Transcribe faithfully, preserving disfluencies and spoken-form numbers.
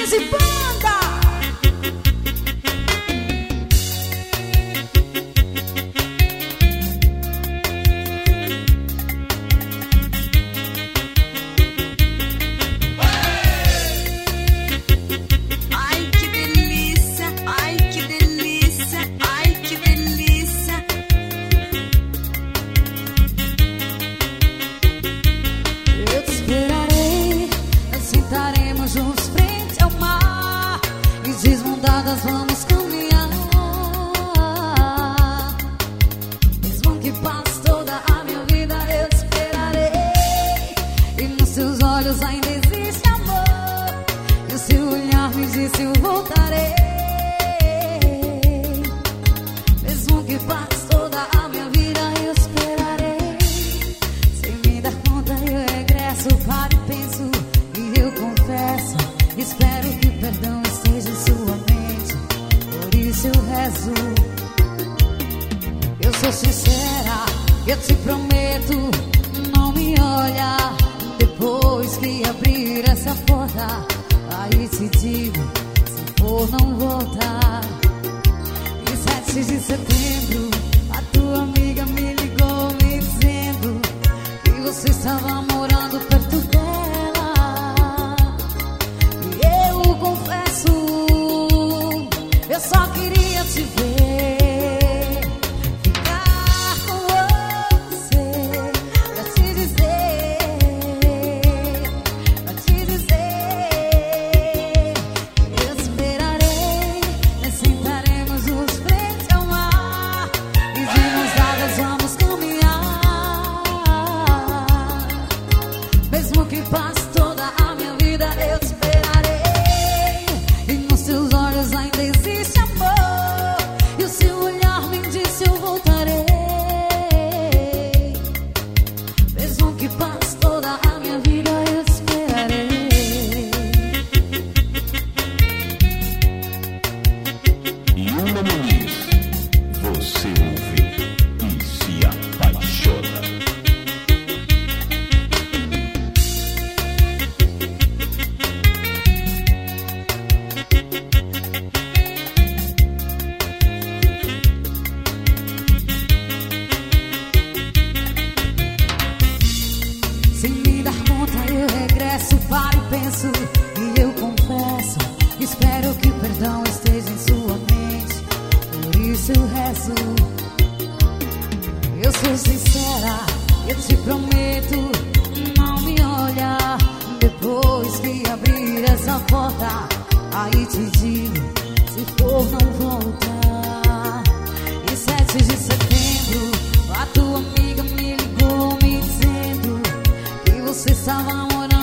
Martins e banda. Ai que delícia, ai que delícia, ai que delícia. Eu te esperarei, nós sentaremos juntos frente ao mar e desmontadas vamos caminhar. Mesmo que passe toda a minha vida, eu te esperarei. E nos seus olhos ainda existe amor, e o seu olhar me disse eu voltarei. Mesmo que passe toda a minha vida, eu esperarei. Sem me dar conta eu regresso, paro e penso, e eu confesso, espero que o perdão esteja em sua mente, por isso eu rezo. Eu sou sincera, eu te prometo, não me olha. Depois que abrir essa porta, aí te digo, se for não voltar. E sete de setembro, a tua amiga me ligou me dizendo que você estava morando perto dela. E eu confesso, eu só queria te ver, ficar com você, pra te dizer, pra te dizer. Eu esperarei, nós sentaremos nos frente ao mar e de mãos dadas vamos caminhar. Mesmo que passe toda a minha vida, eu te esperarei. E nos seus olhos ainda existe amor, e o seu olhar me disse eu voltarei. Mesmo que passe toda a minha vida, eu te esperarei. E uma Muniz, você ouve e se apaixona. Sem me dar conta eu regresso, paro e penso, e eu confesso, espero que o perdão esteja em sua mente, por isso eu rezo. Eu sou sincera, eu te prometo, não me olha. Depois que abrir essa porta, aí te digo, se for não voltar. E sete de setembro, a tua amiga me ligou me dizendo que você estava morando